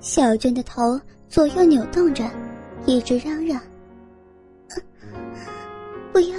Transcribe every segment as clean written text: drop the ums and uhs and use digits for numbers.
小娟的头左右扭动着，一直嚷嚷：“不要，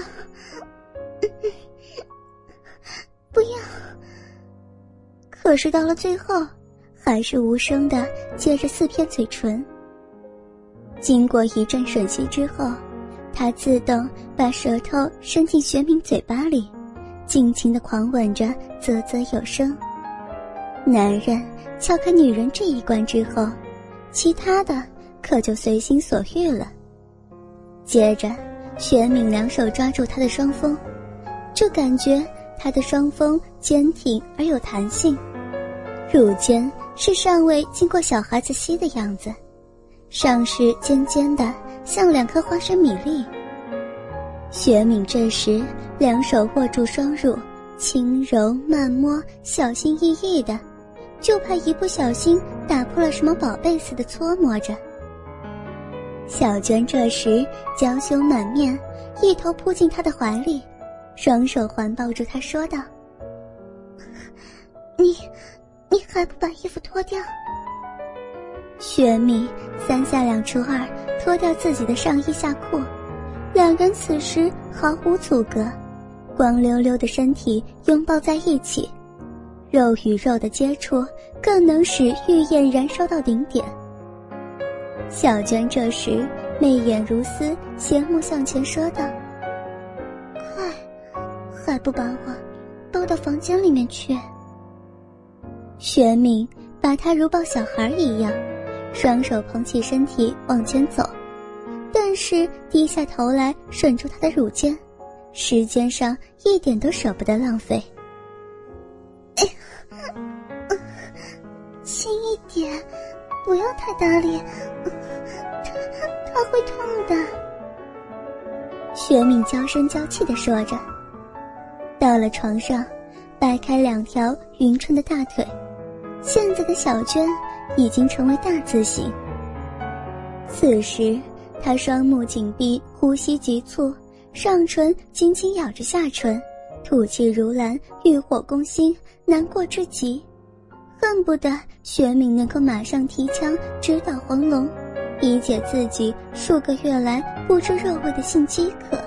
不要！”可是到了最后，还是无声地接着4片嘴唇。经过一阵吮吸之后，他自动把舌头伸进学明嘴巴里，尽情地狂吻着，啧啧有声。男人敲开女人这一关之后，其他的可就随心所欲了。接着学敏两手抓住他的双峰，就感觉他的双峰坚挺而有弹性，乳尖是尚未经过小孩子吸的样子，上是尖尖的，像2颗花生米粒。学敏这时两手握住双乳，轻柔慢摸，小心翼翼的，就怕一不小心打破了什么宝贝似的搓摸着。小娟这时娇羞满面，一头扑进他的怀里，双手环抱住他说道：“你还不把衣服脱掉？”学敏3下2除2脱掉自己的上衣下裤，两人此时毫无阻隔，光溜溜的身体拥抱在一起，肉与肉的接触更能使欲焰燃烧到顶点。小娟这时媚眼如丝，斜目向前说道：“快，还不把我抱到房间里面去？”学敏把她如抱小孩一样，双手捧起身体往前走，但是低下头来吮住她的乳尖，时间上一点都舍不得浪费。轻一点，不要太大力，他会痛的。学敏娇声娇气地说着。到了床上，掰开2条匀称的大腿，现在的小娟已经成为大字形。此时她双目紧闭，呼吸急促，上唇紧紧咬着下唇，吐气如兰，欲火攻心，难过至极，恨不得学敏能够马上提枪直捣黄龙，以解自己数个月来不知肉味的性饥渴。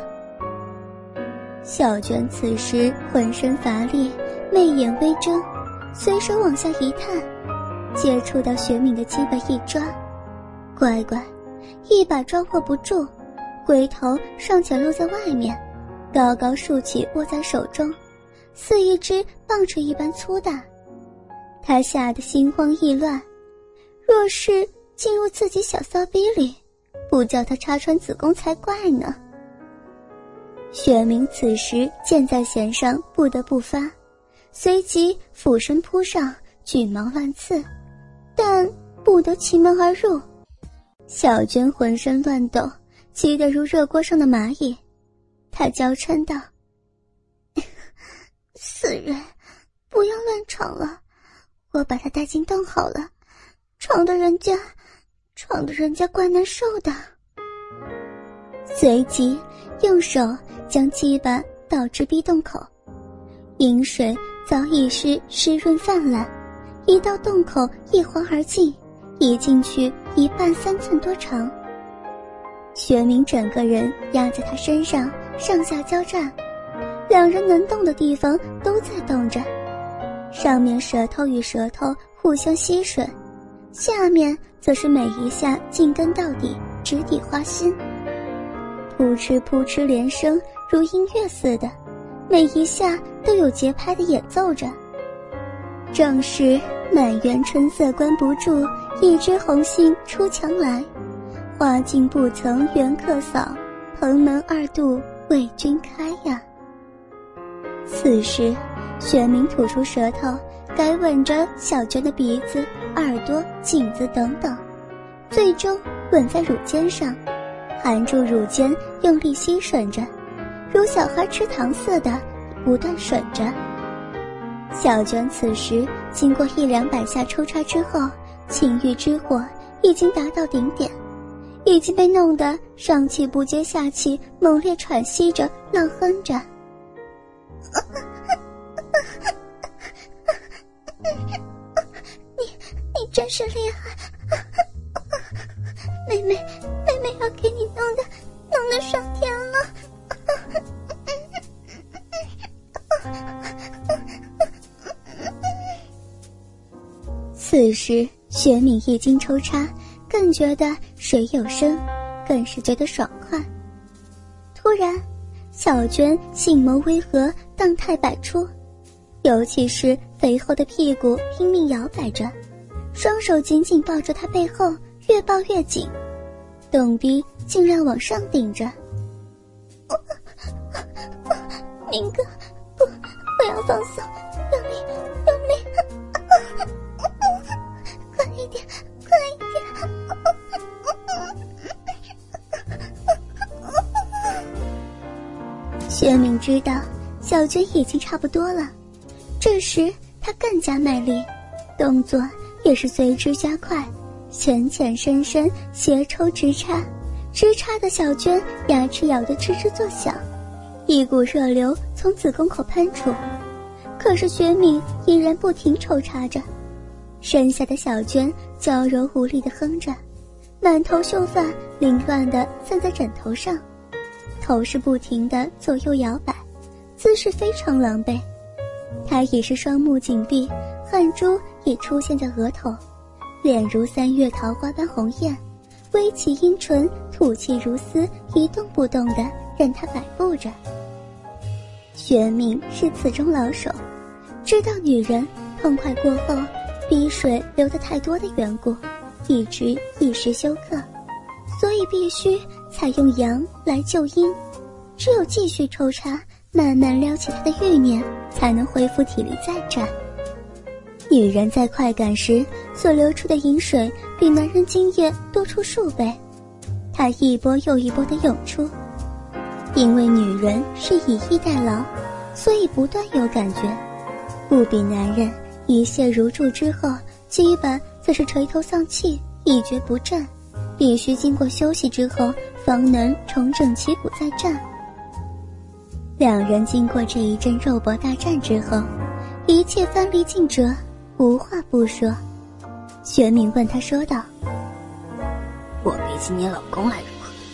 小娟此时浑身乏力，媚眼微睁，随手往下一探，接触到学敏的鸡巴一抓，乖乖一把抓握不住，龟头尚且露在外面，高高竖起握在手中，似一只棒槌一般粗大。他吓得心慌意乱，若是进入自己小骚逼里，不叫他插穿子宫才怪呢。学明此时箭在弦上，不得不发，随即俯身扑上，举矛乱刺，但不得其门而入。小娟浑身乱抖，急得如热锅上的蚂蚁，她娇嗔道：“死人，不要乱闯了，我把他带进洞好了，闯得人家怪难受的。”随即用手将鸡巴倒至逼洞口，饮水早已是湿润泛滥，一到洞口一滑而进，已进去1半3寸多长。学明整个人压在他身上，上下交战，两人能动的地方都在动着，上面舌头与舌头互相吸吮，下面则是每一下进根到底，直抵花心，扑哧扑哧连声，如音乐似的，每一下都有节拍的演奏着。正是满园春色关不住，一枝红杏出墙来，花径不曾缘客扫，蓬门2度为君开呀。此时学明吐出舌头，该吻着小娟的鼻子、耳朵、颈子等等，最终吻在乳尖上，含住乳尖用力吸吮着，如小孩吃糖似的不断吮着。小娟此时经过100-200下抽插之后，情欲之火已经达到顶点，已经被弄得上气不接下气，猛烈喘息着，浪哼着。你真是厉害， 妹要给你弄得上天了。此时雪敏一经抽插，更觉得水有声，更是觉得爽快。突然小娟杏眸微合，荡态百出，尤其是肥厚的屁股拼命摇摆着，双手紧紧抱着他背后，越抱越紧，洞鼻尽量往上顶着。明哥，不要放松，用力，快一点。雪敏知道小娟已经差不多了，这时她更加卖力，动作也是随之加快，浅浅深深，斜抽直插，直插的小娟牙齿咬得吱吱作响，一股热流从子宫口喷出。可是雪敏依然不停抽插着，身下的小娟娇柔无力地哼着，满头秀发凌乱地散在枕头上，头是不停地左右摇摆，姿势非常狼狈。她已是双目紧闭，汗珠也出现在额头，脸如3月桃花般红艳，微起阴唇，吐气如丝，一动不动地任她摆布着。雪敏是此中老手，知道女人痛快过后鼻水流得太多的缘故，一直一时休克，所以必须采用阳来救阴，只有继续抽插，慢慢撩起她的欲念，才能恢复体力再战。女人在快感时所流出的饮水比男人精液多出数倍，她一波又一波地涌出。因为女人是以逸待劳，所以不断有感觉，不比男人一泻如注之后，基本则是垂头丧气，一蹶不振，必须经过休息之后方能重整旗鼓再战。两人经过这一阵肉搏大战之后，一切翻离尽折，无话不说。雪敏问他说道： 我比起你老公来如何？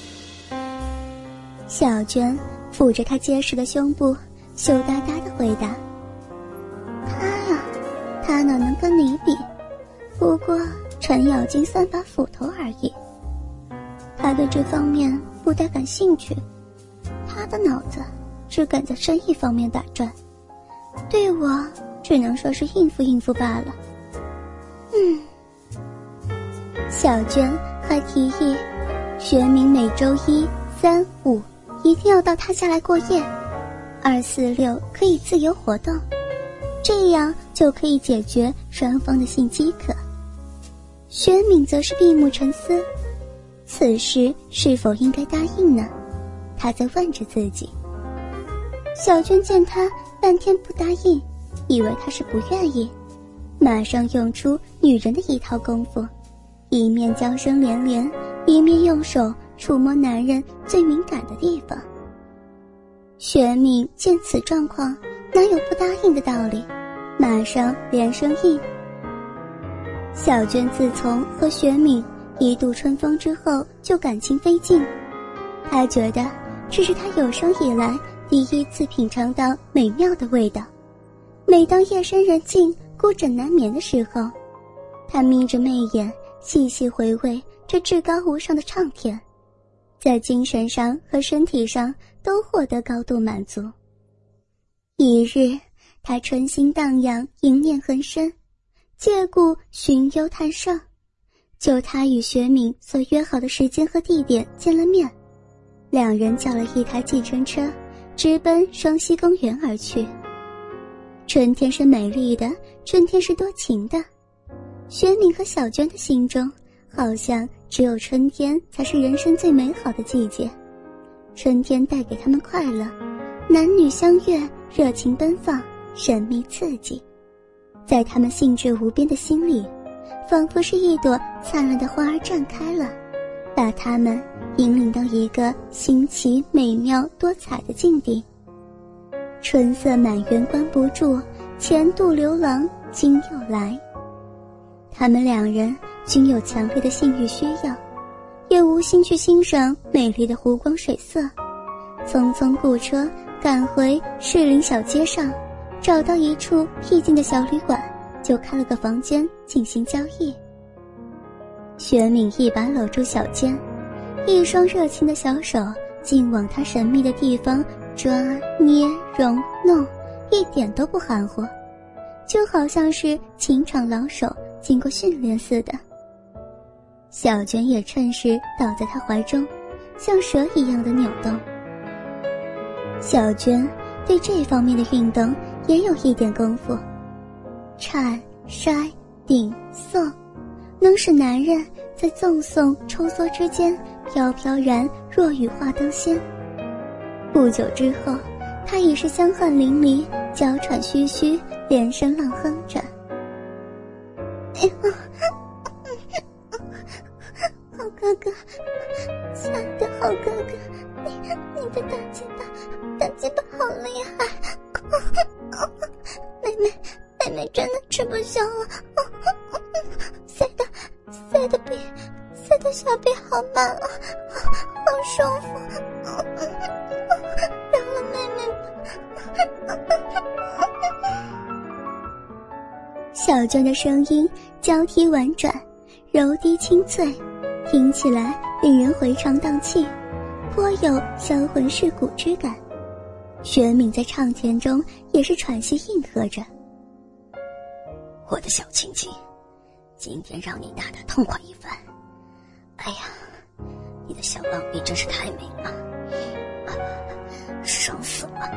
小娟抚着他结实的胸部，羞答答地回答：他哪能跟你比，不过程咬金3把斧头而已。他对这方面不大感兴趣，他的脑子只敢在生意方面打转，对我只能说是应付应付罢了。小娟还提议学明每周1、3、5一定要到他家来过夜，2、4、6可以自由活动，这样就可以解决双方的性饥渴。雪敏则是闭目沉思，此时是否应该答应呢？她在问着自己。小娟见他半天不答应，以为他是不愿意，马上用出女人的一套功夫，一面娇声连连，一面用手触摸男人最敏感的地方。雪敏见此状况，哪有不答应的道理，马上连声应。小娟自从和雪敏一度春风之后，就感情飞尽，她觉得这是她有生以来第一次品尝到美妙的味道。每当夜深人静，孤枕难眠的时候，她眯着媚眼，细细回味这至高无上的畅甜，在精神上和身体上都获得高度满足。一日，她春心荡漾，淫念横生，借故寻幽探胜，就她与雪敏所约好的时间和地点见了面，两人叫了一台计程车，直奔双溪公园而去。春天是美丽的，春天是多情的，雪敏和小娟的心中好像只有春天才是人生最美好的季节。春天带给他们快乐，男女相悦，热情奔放，神秘刺激，在他们兴致无边的心里，仿佛是一朵灿烂的花儿绽开了，把他们引领到一个新奇美妙多彩的境地。春色满园关不住，前度刘郎今又来。他们两人均有强烈的性欲需要， 也无心去欣赏美丽的湖光水色，匆匆雇车赶回士林小街上，找到一处僻静的小旅馆，就开了个房间进行交易。雪敏一把搂住小娟，一双热情的小手竟往她神秘的地方抓捏揉弄，一点都不含糊，就好像是情场老手经过训练似的。小娟也趁势倒在他怀中，像蛇一样的扭动。小娟对这方面的运动也有一点功夫，颤筛顶送，能使男人在纵送抽缩之间飘飘然若雨化灯仙。不久之后，他已是香汗淋漓，娇喘吁吁，连声浪哼着。好哥哥，亲爱的好哥哥，你的大鸡巴好厉害，妹妹真的吃不消了，塞的小臂好慢啊，好舒服，饶了妹妹吧。小娟的声音交替婉转，柔低清脆，听起来令人回肠荡气，颇有销魂蚀骨之感。雪敏在唱前中也是喘息应和着。 我的小青青，今天让你打得痛快一番。哎呀，你的小浪逼真是太美了，爽死了。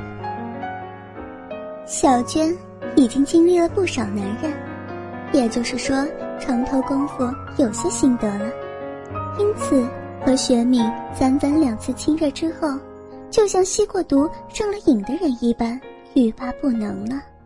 小娟已经经历了不少男人，也就是说床头功夫有些心得了，因此和雪敏3番2次亲热之后，就像吸过毒上了瘾的人一般，欲罢不能了。